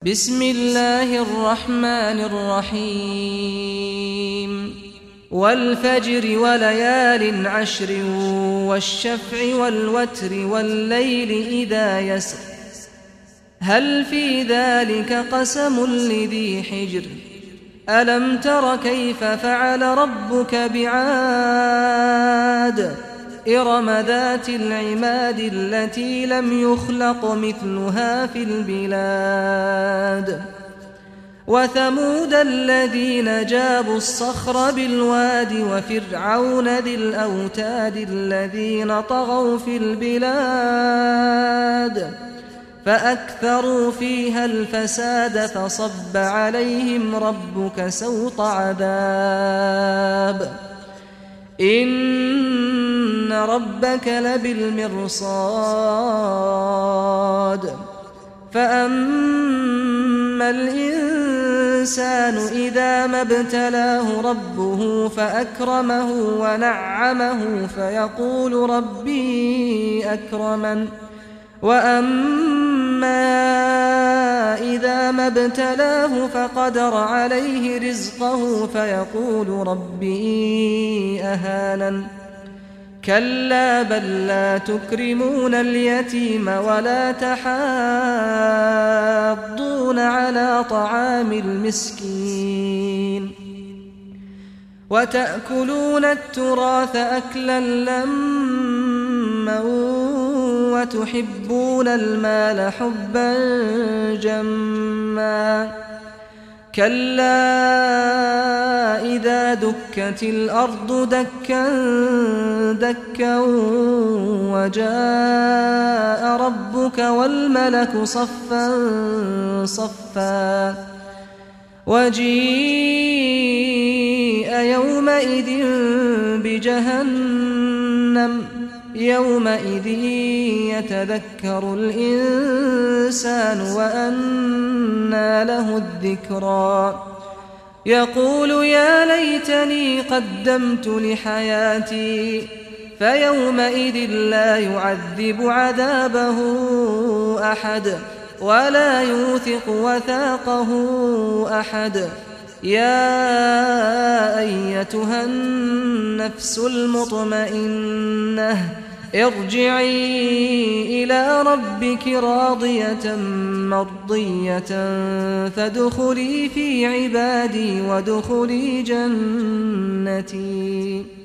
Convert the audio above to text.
بسم الله الرحمن الرحيم والفجر وليال عشر والشفع والوتر والليل إذا يسر هل في ذلك قسم لذي حجر ألم تر كيف فعل ربك بعاد إرم ذات العماد التي لم يخلق مثلها في البلاد وثمود الذين جابوا الصخر بالواد وفرعون ذي الأوتاد الذين طغوا في البلاد فأكثروا فيها الفساد فصب عليهم ربك سوط عذاب إن ربك لبالمرصاد فأما الإنسان إذا ما ابتلاه ربه فأكرمه ونعمه فيقول ربي أكرمن وأما إذا ما ابتلاه فقدر عليه رزقه فيقول ربي أهانن كلا بل لا تكرمون اليتيم ولا تحاضون على طعام المسكين وتأكلون التراث أكلا لما وتحبون المال حبا جما كلا إذا دكت الأرض دكا دكا وجاء ربك والملك صفا صفا وجيء يومئذ بجهنم يومئذ يتذكر الإنسان وأنى له الذكرى يقول يا ليتني قدمت لحياتي فيومئذ لا يعذب عذابه أحد ولا يوثق وثاقه أحد يا أيتها النفس المطمئنة ارجعي إلى ربك راضية مرضية فادخلي في عبادي وادخلي جنتي.